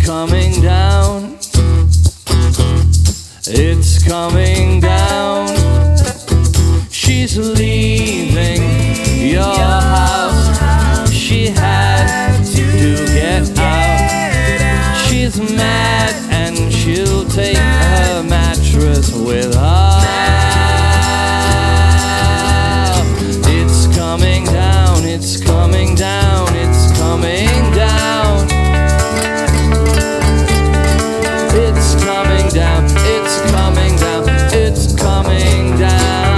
coming down. It's coming down. She's leaving your house. She had to get out. She's mad and she'll take her mattress with her. It's coming down, it's coming down, it's coming down. It's coming down, it's coming down, it's coming down.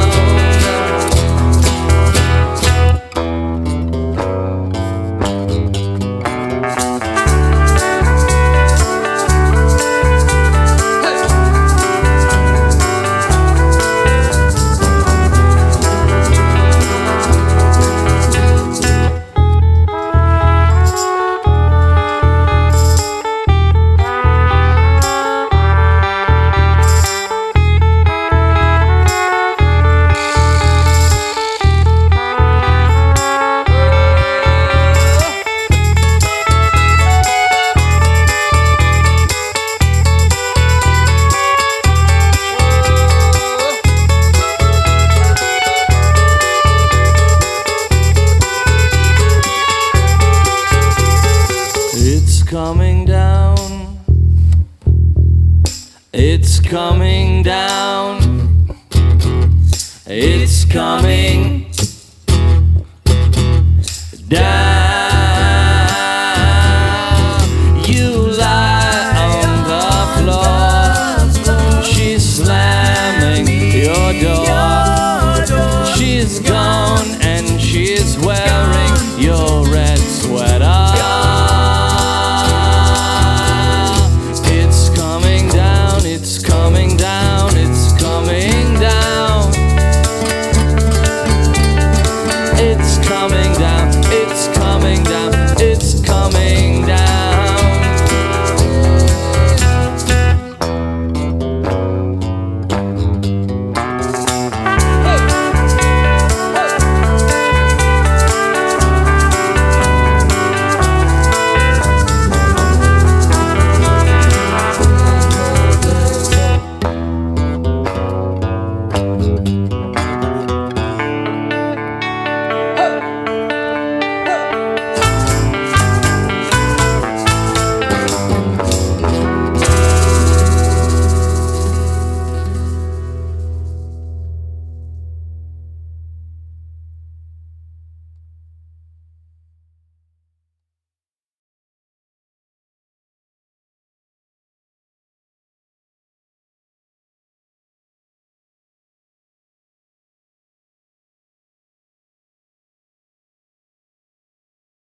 Coming down, it's coming down, it's coming down.